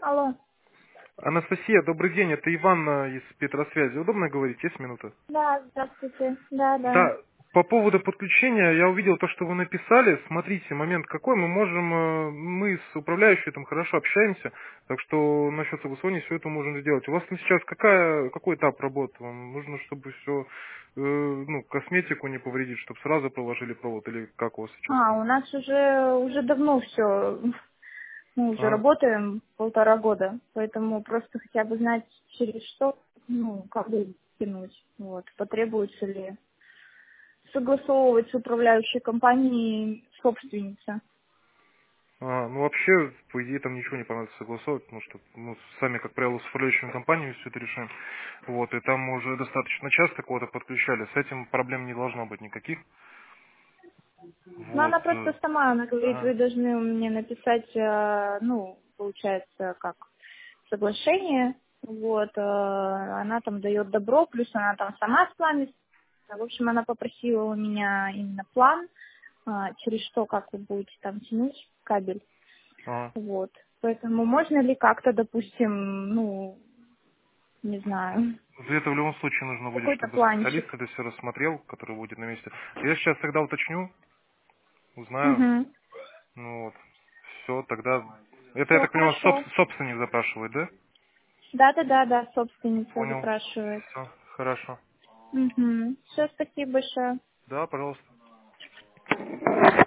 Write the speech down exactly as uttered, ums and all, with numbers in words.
Алло. Анастасия, добрый день, это Иван э, из Петросвязи. Удобно говорить? Есть минута? Да, здравствуйте. Да, да. Да, по поводу подключения, я увидел то, что вы написали. Смотрите, момент какой, мы можем, э, мы с управляющей там хорошо общаемся, так что насчет согласования все это можем сделать. У вас там сейчас какая, какой этап работы? Вам нужно, чтобы все, ну, косметику не повредить, чтобы сразу проложили провод, или как у вас сейчас А, там? у нас уже уже давно все. Мы уже А, работаем полтора года, поэтому просто хотя бы знать, через что, ну, как бы тянуть. Вот. Потребуется ли согласовывать с управляющей компанией собственница. А, ну вообще, по идее, там ничего не понадобится согласовывать, потому что мы сами, как правило, с управляющими компаниями все это решаем. Вот, и там мы уже достаточно часто кого-то подключали. С этим проблем не должно быть никаких. Но Вот. она э, просто сама, она говорит, Ага. вы должны мне написать, э, ну, получается, как соглашение. Вот, э, она там дает добро, плюс она там сама с вами. В общем, она попросила у меня именно план, а, через что, как вы будете там тянуть кабель. Ага. Вот. Поэтому можно ли как-то, допустим, ну, не знаю, Для этого в любом случае нужно будет, какой-то чтобы специалист планчик. это все рассмотрел, который будет на месте. Я сейчас тогда уточню, узнаю. Угу. Ну вот. Все, тогда. Это, я Все так понимаю, хорошо. соб- собственник запрашивает, да? Да-да-да-да, собственница Понял. запрашивает. Все, хорошо. Угу. Все, спасибо большое. Да, пожалуйста.